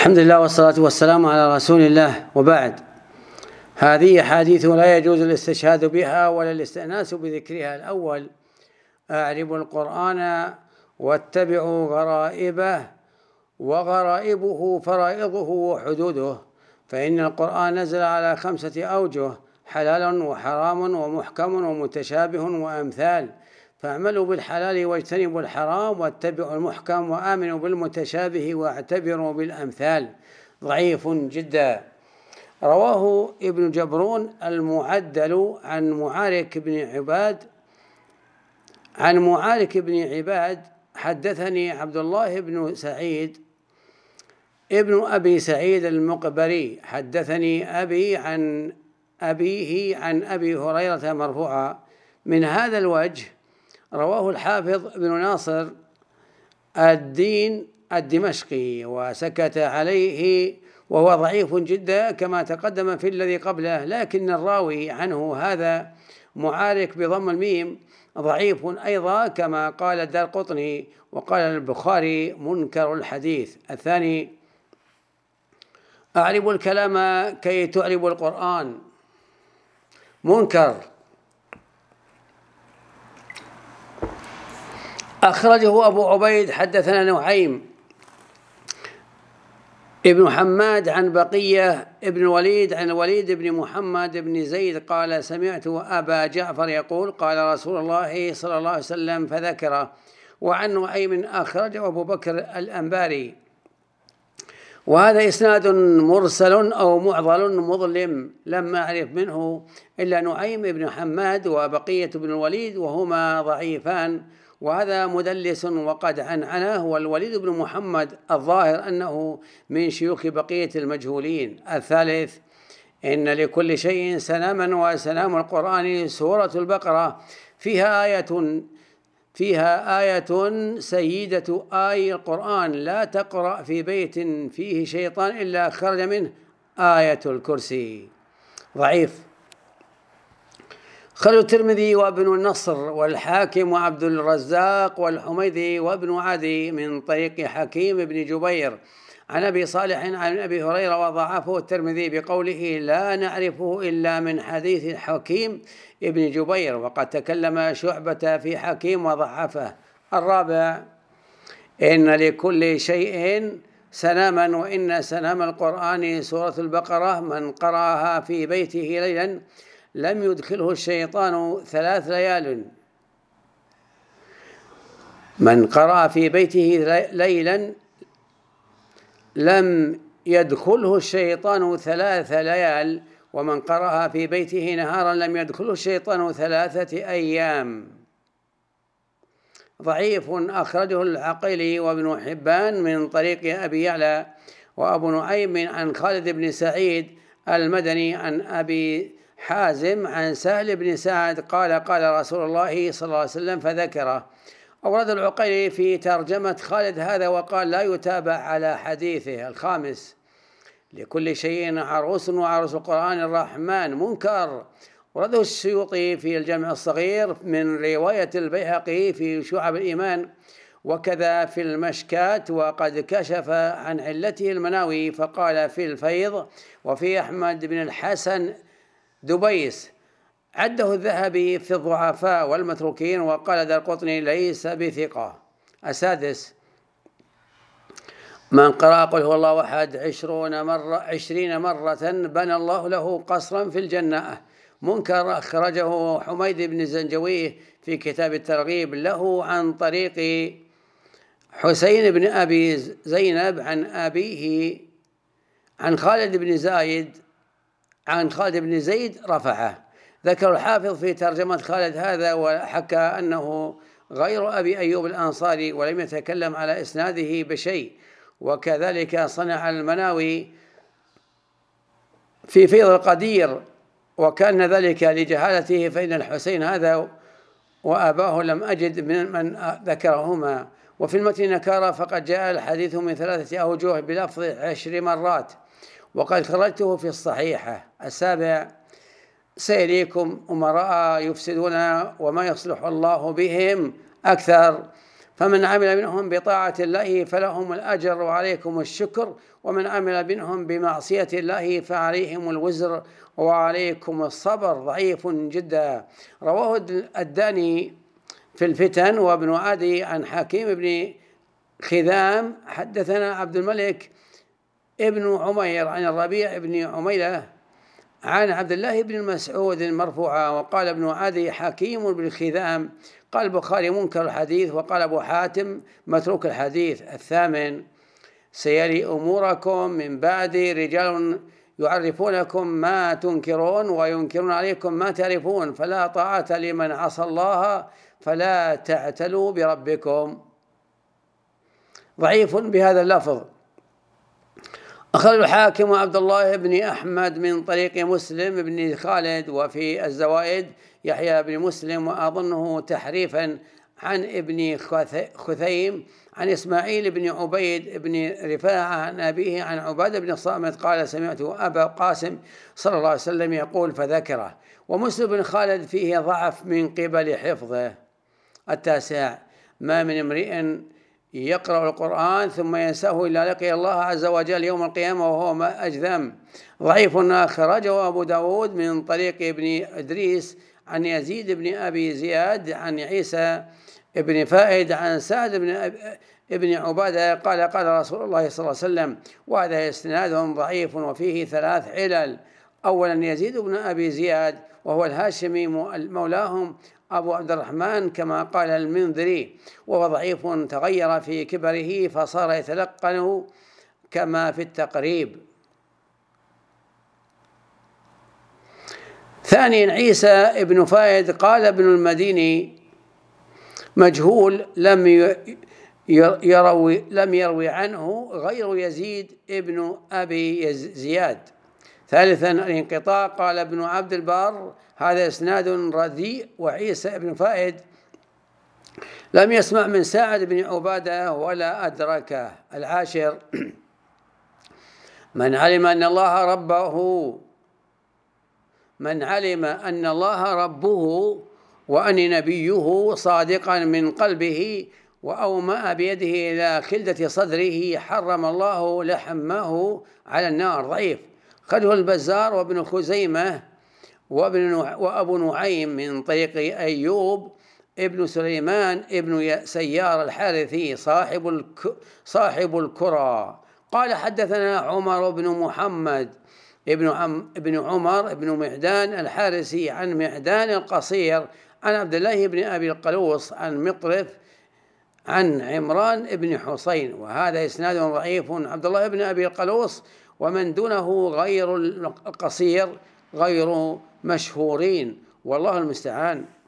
الحمد لله والصلاة والسلام على رسول الله، وبعد. هذه حديث لا يجوز الاستشهاد بها ولا الاستئناس بذكرها. الأول: أعربوا القرآن واتبعوا غرائبه، وغرائبه فرائضه وحدوده، فإن القرآن نزل على 5 أوجه: حلال وحرام ومحكم ومتشابه وأمثال، فاعملوا بالحلال واجتنبوا الحرام، واتبعوا المحكم وآمنوا بالمتشابه واعتبروا بالأمثال. ضعيف جدا. رواه ابن جبرون المعدل عن معارك بن عباد حدثني عبد الله بن سعيد ابن أبي سعيد المقبري حدثني أبي عن أبيه عن أبي هريرة مرفوعا من هذا الوجه. رواه الحافظ بن ناصر الدين الدمشقي وسكت عليه، وهو ضعيف جدا كما تقدم في الذي قبله، لكن الراوي عنه هذا معارك بضم الميم ضعيف أيضا كما قال الدارقطني، وقال البخاري منكر الحديث. الثاني: أعربوا الكلام كي تعربوا القرآن، منكر. أخرجه أبو عبيد حدثنا نعيم ابن حماد عن بقية ابن الوليد عن الوليد بن محمد بن زيد قال: سمعت أبا جعفر يقول: قال رسول الله صلى الله عليه وسلم، فذكره. وعن نعيم أخرجه أبو بكر الأنباري. وهذا إسناد مرسل أو معضل مظلم، لم أعرف منه إلا نعيم بن حماد وبقية بن الوليد، وهما ضعيفان، وهذا مدلس وقد عنعنه. والوليد بن محمد الظاهر أنه من شيوخ بقية المجهولين. الثالث: إن لكل شيء سناما، وسنام القرآن سورة البقرة فيها آية سيدة آي القرآن: لا تقرأ في بيت فيه شيطان إلا خرج منه آية الكرسي. ضعيف. خرج الترمذي وابن النصر والحاكم وعبد الرزاق والحميدي وابن عدي من طريق حكيم بن جبير عن أبي صالح عن أبي هريرة، وضعفه الترمذي بقوله: لا نعرفه إلا من حديث حكيم ابن جبير، وقد تكلم شعبة في حكيم وضعفه. الرابع: إن لكل شيء سناما، وإن سنام القرآن سورة البقرة: من قرأها في بيته ليلا لم يدخله الشيطان 3 ليال. من قرأ في بيته ليلا لم يدخله الشيطان 3 ليال، ومن قرأها في بيته نهارا لم يدخله الشيطان 3 أيام. ضعيف. أخرجه العقيلي وابن حبان من طريق أبي يعلى وأبو نعيم عن خالد بن سعيد المدني عن أبي حازم عن سهل بن سعد قال: قال رسول الله صلى الله عليه وسلم، فذكره. أورد العقيلي في ترجمة خالد هذا وقال: لا يتابع على حديثه. الخامس: لكل شيء عروس، وعروس القرآن الرحمن منكر. ورده السيوطي في الجامع الصغير من رواية البيهقي في شعب الإيمان، وكذا في المشكات، وقد كشف عن علته المناوي فقال في الفيض. وفي أحمد بن الحسن دبيس عده الذهبي في الضعفاء والمتروكين، وقال الدارقطني ليس بثقة. السادس: من قرأ قل هو الله أحد 20 مرة بنى الله له قصرا في الجنة. منكر. أخرجه حميد بن الزنجوي في كتاب الترغيب له عن طريق حسين بن أبي زينب عن أبيه عن خالد بن زيد رفعه. ذكر الحافظ في ترجمة خالد هذا، وحكى أنه غير أبي أيوب الأنصاري، ولم يتكلم على إسناده بشيء. وكذلك صنع المناوي في فيض القدير، وكان ذلك لجهالته، فإن الحسين هذا وأباه لم أجد من ذكرهما. وفي المتن نكارة، فقد جاء الحديث من 3 أوجه بلفظ 10 مرات، وقد خرجته في الصحيحة. السابع: سيريكم أمراء يفسدون وما يصلح الله بهم أكثر، فمن عمل منهم بطاعة الله فلهم الأجر وعليكم الشكر، ومن عمل منهم بمعصية الله فعليهم الوزر وعليكم الصبر. ضعيف جدا. رواه الداني في الفتن وابن عدي عن حكيم بن خذام حدثنا عبد الملك ابن عمير عن الربيع بن عميلة عن عبد الله بن مسعود مرفوعا. وقال ابن عدي حكيم بن خذام. قال البخاري منكر الحديث. وقال أبو حاتم متروك الحديث. 8 سيلي أموركم من بعد رجال يعرفونكم ما تنكرون وينكرون عليكم ما تعرفون، فلا طاعة لمن عصى الله فلا تعتلوا بربكم. ضعيف بهذا اللفظ. أخرج الحاكم وعبد الله بن أحمد من طريق مسلم بن خالد، وفي الزوائد يحيى بن مسلم، وأظنه تحريفا عن ابن خثيم عن إسماعيل بن عبيد بن رفاعة عن أبيه عن عبادة بن الصامت قال سمعت أبا قاسم صلى الله عليه وسلم يقول فذكره. ومسلم بن خالد فيه ضعف من قبل حفظه. 9 ما من امرئ يقرأ القرآن ثم ينساه إلا لقي الله عز وجل يوم القيامة وهو ما أجذم. ضعيف. أخرجه أبو داود من طريق ابن إدريس عن يزيد بن أبي زياد عن عيسى ابن فائد عن سعد ابن عبادة قال قال رسول الله صلى الله عليه وسلم. وهذا إسناد ضعيف وفيه 3 علل. أولا يزيد بن أبي زياد وهو الهاشمي مولاهم أبو عبد الرحمن كما قال المنذري، وهو ضعيف تغير في كبره فصار يتلقنه كما في التقريب. ثانيا عيسى ابن فائد قال ابن المديني مجهول لم يروي عنه غير يزيد ابن أبي زياد. ثالثا الانقطاع. قال ابن عبد البر هذا إسناد رديء، وعيسى ابن فائد لم يسمع من سعد بن عبادة ولا أدركه. 10 من علم أن الله ربه وأن نبيه صادقا من قلبه وأومأ بيده إلى خلدة صدره حرم الله لحمه على النار. ضعيف. خرجه البزار وابن خزيمة وأبو نعيم من طريق أيوب ابن سليمان ابن سيار الحارثي صاحب الكرى قال حدثنا عمر بن محمد ابن عمر ابن معدان الحارثي عن معدان القصير عن عبد الله بن أبي القلوص عن مطرف عن عمران بن حسين. وهذا إسناد ضعيف. عبد الله بن أبي القلوص ومن دونه غير القصير غير مشهورين، والله المستعان.